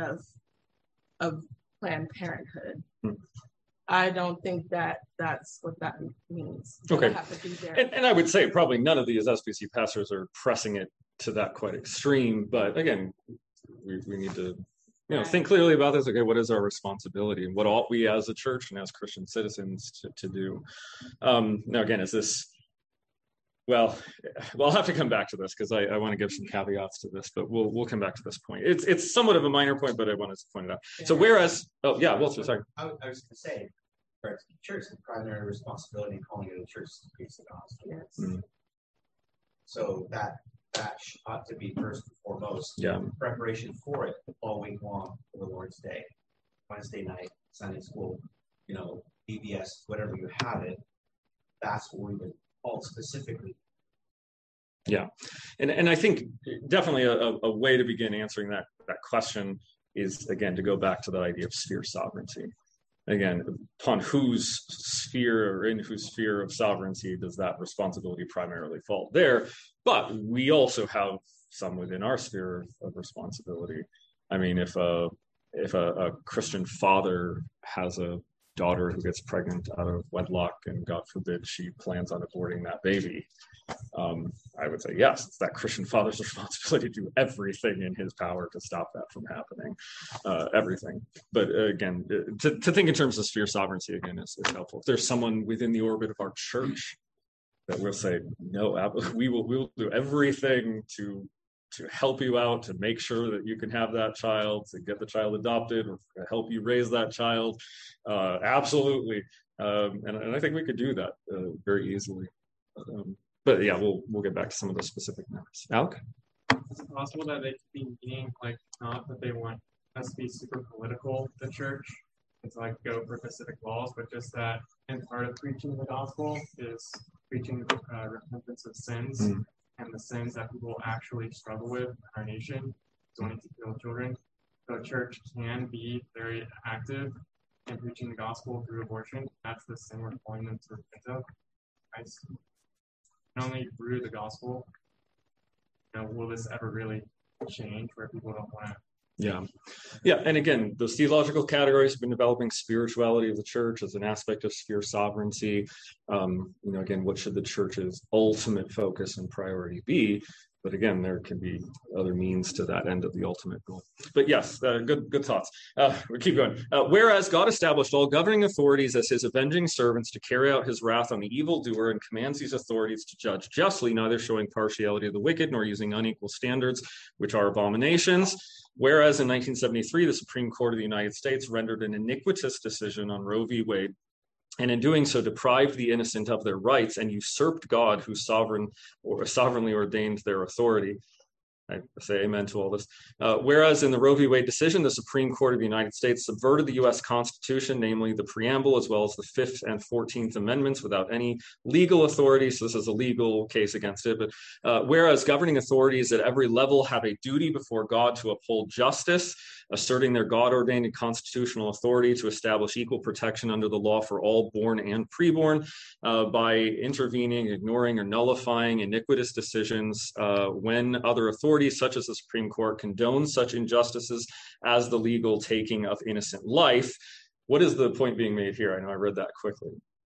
of Planned Parenthood. I don't think that's what that means. Okay. I have to be there. And I would say probably none of these SBC pastors are pressing it to that quite extreme. But again, we need to think clearly about this. Okay, what is our responsibility and what ought we as a church and as Christian citizens to do? Now, again, is this... Well, I'll have to come back to this because I want to give some caveats to this, but we'll come back to this point. It's somewhat of a minor point, but I wanted to point it out. So whereas, Walter, sorry. I was going to say, for the church, the primary responsibility in calling it a church is to preach the gospel. Yes. Mm-hmm. So that ought to be first and foremost. Yeah. Preparation for it all week long for the Lord's Day, Wednesday night, Sunday school, VBS, whatever you have it. That's what we would call specifically. Yeah, and I think definitely a way to begin answering that question is, again, to go back to that idea of sphere sovereignty. Again, upon whose sphere or in whose sphere of sovereignty does that responsibility primarily fall? There, but we also have some within our sphere of responsibility. I mean, if a Christian father has a daughter who gets pregnant out of wedlock and God forbid she plans on aborting that baby, I would say yes, it's that Christian father's responsibility to do everything in his power to stop that from happening, everything. But again, to think in terms of sphere sovereignty again is helpful. If there's someone within the orbit of our church that will say no, we will do everything to help you out, to make sure that you can have that child, to get the child adopted, or to help you raise that child. Absolutely. And I think we could do that very easily. But yeah, we'll get back to some of those specific matters. Alec? Is it possible that they could be meaning, not that they want us to be super political, the church, and to go for specific laws, but just that in part of preaching the gospel is preaching repentance of sins. And the sins that people actually struggle with in our nation, wanting to kill children. So a church can be very active in preaching the gospel through abortion. That's the sin we're calling them to repent of. Not only through the gospel, will this ever really change where people don't want to? Yeah. And again, those theological categories have been developing spirituality of the church as an aspect of sphere sovereignty. Again, what should the church's ultimate focus and priority be? But again, there can be other means to that end of the ultimate goal. But yes, good thoughts. We'll keep going. Whereas God established all governing authorities as his avenging servants to carry out his wrath on the evildoer, and commands these authorities to judge justly, neither showing partiality of the wicked nor using unequal standards, which are abominations. Whereas in 1973, the Supreme Court of the United States rendered an iniquitous decision on Roe v. Wade, and in doing so deprived the innocent of their rights and usurped God, who sovereignly ordained their authority. I say amen to all this. Whereas in the Roe v. Wade decision, the Supreme Court of the United States subverted the U.S. Constitution, namely the preamble, as well as the 5th and 14th Amendments, without any legal authority. So this is a legal case against it. But whereas governing authorities at every level have a duty before God to uphold justice, asserting their God-ordained and constitutional authority to establish equal protection under the law for all born and preborn, by intervening, ignoring, or nullifying iniquitous decisions when other authorities, such as the Supreme Court, condone such injustices as the legal taking of innocent life. What is the point being made here? I know I read that quickly.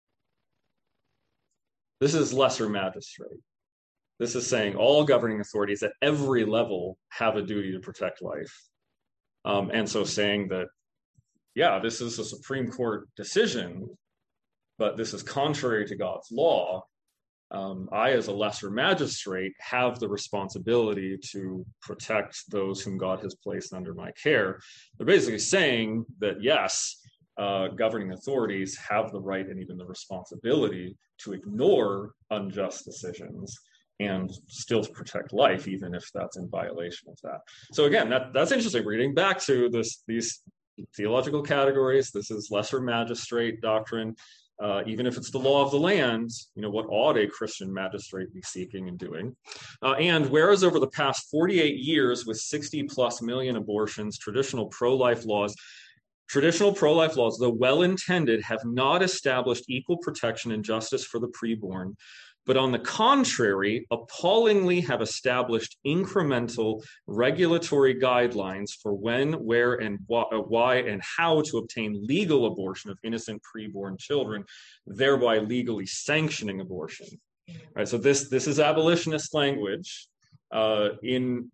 This is lesser magistrate. This is saying all governing authorities at every level have a duty to protect life. And so saying that, yeah, this is a Supreme Court decision, but this is contrary to God's law. I, as a lesser magistrate, have the responsibility to protect those whom God has placed under my care. They're basically saying that, yes, governing authorities have the right and even the responsibility to ignore unjust decisions and still to protect life, even if that's in violation of that. So again, that's interesting. We're getting back to these theological categories. This is lesser magistrate doctrine. Even if it's the law of the land, what ought a Christian magistrate be seeking and doing? And whereas over the past 48 years, with 60 plus million abortions, traditional pro-life laws, though well-intended, have not established equal protection and justice for the preborn, but on the contrary, appallingly have established incremental regulatory guidelines for when, where, and why and how to obtain legal abortion of innocent preborn children, thereby legally sanctioning abortion. All right, so this is abolitionist language in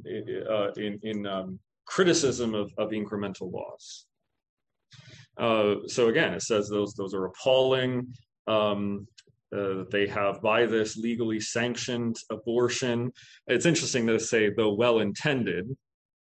criticism of incremental laws. So again, it says those are appalling. They have, by this, legally sanctioned abortion. It's interesting to say, though well-intended,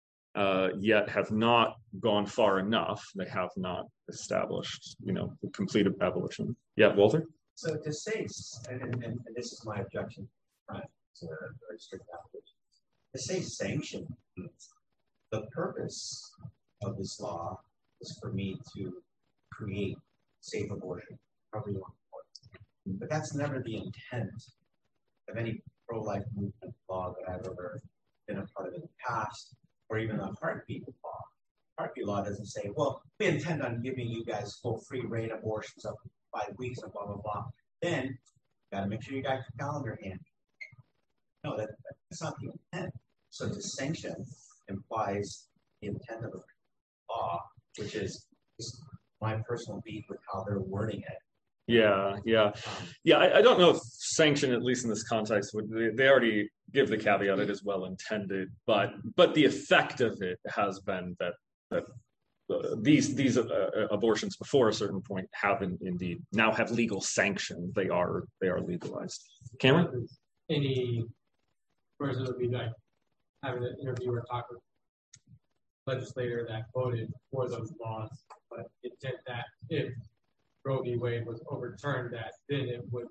yet have not gone far enough. They have not established, complete abolition. Yeah, Walter? So to say, and this is my objection to very strict abolition, to say sanction, the purpose of this law is for me to create safe abortion, however you want to call it. But that's never the intent of any pro-life movement law that I've ever been a part of in the past, or even the heartbeat law. Heartbeat law doesn't say, well, we intend on giving you guys full free reign abortions up to 5 weeks and blah, blah, blah. Then, you got to make sure you got your calendar handy. No, that's not the intent. So to sanction implies the intent of the law, which is my personal beef with how they're wording it. Yeah. I don't know if sanction, at least in this context, they already give the caveat it is well intended, but the effect of it has been that these abortions before a certain point have indeed now have legal sanction. They are legalized. Cameron? Any person would be like having an interview or talk with a legislator that voted for those laws, but it said that if Roe v. Wade was overturned, that then it would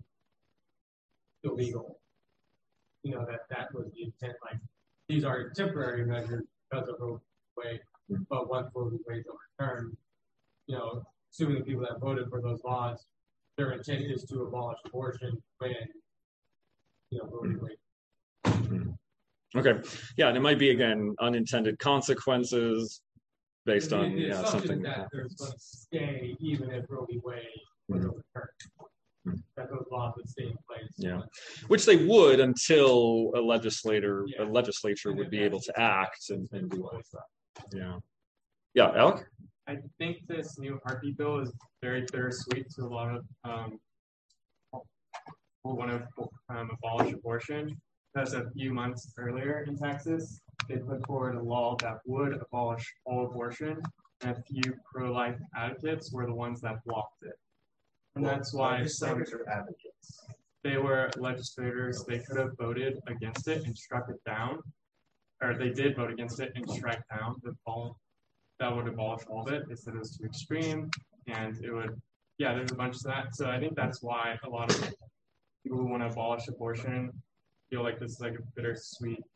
be illegal. That was the intent. Like, these are temporary measures because of Roe v. Wade, but once Roe v. Wade is overturned, assuming the people that voted for those laws, their intent is to abolish abortion when, Roe v. Wade. Okay. Yeah, and it might be, again, unintended consequences based on something that there's going to stay even if Roe v. Wade was overturned. That those laws would stay in place. Yeah, which they would until a legislature would be able to act and do all of that. Yeah, Alec? I think this new heartbeat bill is very bittersweet to a lot of who want to abolish abortion. Because a few months earlier in Texas, they put forward a law that would abolish all abortion, and a few pro-life advocates were the ones that blocked it. And that's why legislators are advocates. They were legislators. They could have voted against it and struck it down, or they did vote against it and strike down the bill that would abolish all of it. They said it was too extreme, and it would, there's a bunch of that. So I think that's why a lot of people who want to abolish abortion feel like this is like a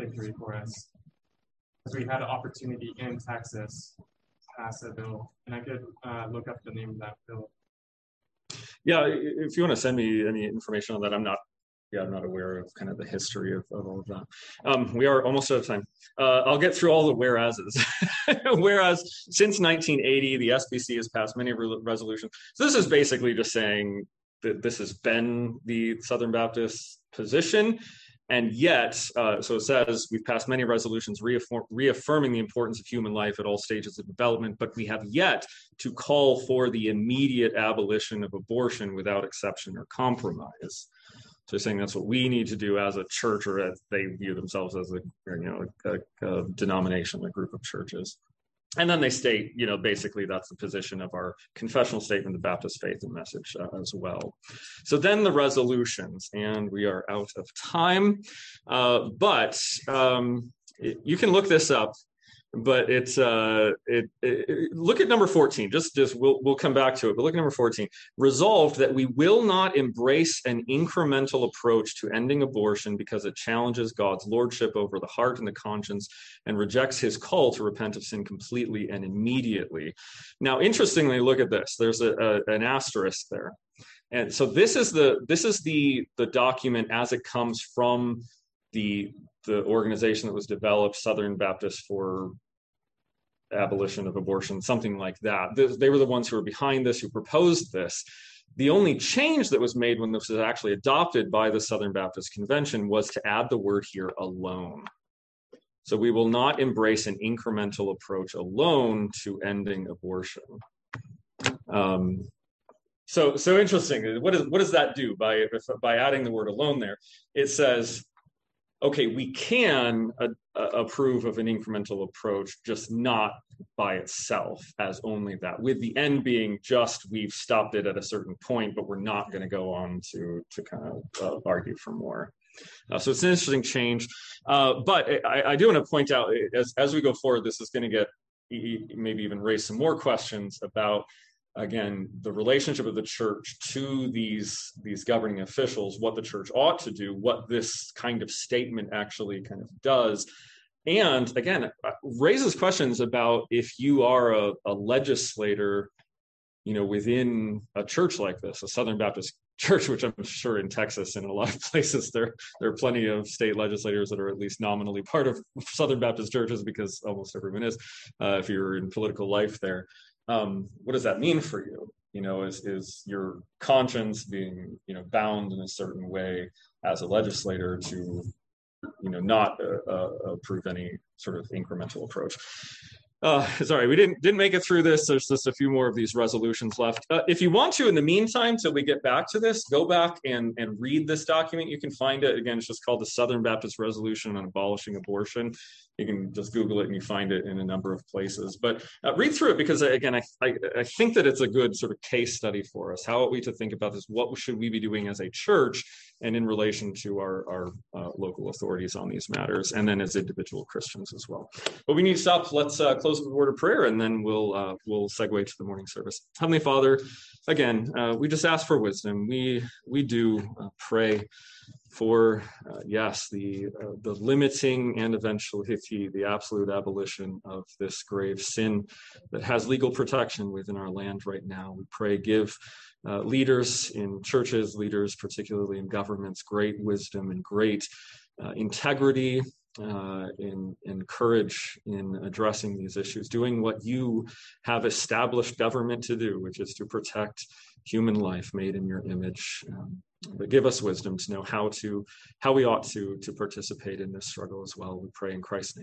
victory for us. Because we had an opportunity in Texas to pass a bill, and I could look up the name of that bill. Yeah, if you want to send me any information on that, I'm not aware of kind of the history of all of that. We are almost out of time. I'll get through all the whereases. Whereas since 1980, the SBC has passed many resolutions. So this is basically just saying that this has been the Southern Baptist position. And yet, so it says, we've passed many resolutions reaffirming the importance of human life at all stages of development, but we have yet to call for the immediate abolition of abortion without exception or compromise. So they're saying that's what we need to do as a church, or as they view themselves as a denomination, a group of churches. And then they state, basically that's the position of our confessional statement, the Baptist Faith and Message as well. So then the resolutions, and we are out of time, but you can look this up. But it's look at number 14. Just we'll come back to it. But look at number 14. Resolved that we will not embrace an incremental approach to ending abortion because it challenges God's lordship over the heart and the conscience and rejects his call to repent of sin completely and immediately. Now, interestingly, look at this. There's an asterisk there, and so this is the document as it comes from the organization that was developed, Southern Baptist for Abolition of Abortion, something like that. They were the ones who were behind this, who proposed this. The only change that was made when this was actually adopted by the Southern Baptist Convention was to add the word here, alone. So we will not embrace an incremental approach alone to ending abortion. So interesting. What does that do by adding the word alone there? It says, okay, we can approve of an incremental approach, just not by itself as only that, with the end being just we've stopped it at a certain point, but we're not going to go on to kind of argue for more. So it's an interesting change. But I do want to point out, as we go forward, this is going to get maybe even raise some more questions about, again, the relationship of the church to these governing officials, what the church ought to do, what this kind of statement actually kind of does. And again, raises questions about if you are a legislator, within a church like this, a Southern Baptist church, which I'm sure in Texas and in a lot of places, there are plenty of state legislators that are at least nominally part of Southern Baptist churches, because almost everyone is, if you're in political life there. What does that mean for you? Is your conscience being, bound in a certain way as a legislator to, not approve any sort of incremental approach? Sorry, we didn't make it through this. There's just a few more of these resolutions left. If you want to, in the meantime, till we get back to this, go back and read this document. You can find it. Again, it's just called the Southern Baptist Resolution on Abolishing Abortion. You can just Google it and you find it in a number of places. But read through it, because, again, I think that it's a good sort of case study for us. How are we to think about this? What should we be doing as a church and in relation to our local authorities on these matters, and then as individual Christians as well? But we need to stop. Let's close with a word of prayer, and then we'll segue to the morning service. Heavenly Father, again, we just ask for wisdom. We do pray for, yes, the limiting and eventually the absolute abolition of this grave sin that has legal protection within our land right now. We pray, give leaders in churches, leaders particularly in governments, great wisdom and great integrity, in courage in addressing these issues, doing what you have established government to do, which is to protect human life made in your image. But give us wisdom to know how we ought to participate in this struggle as well. We pray in Christ's name.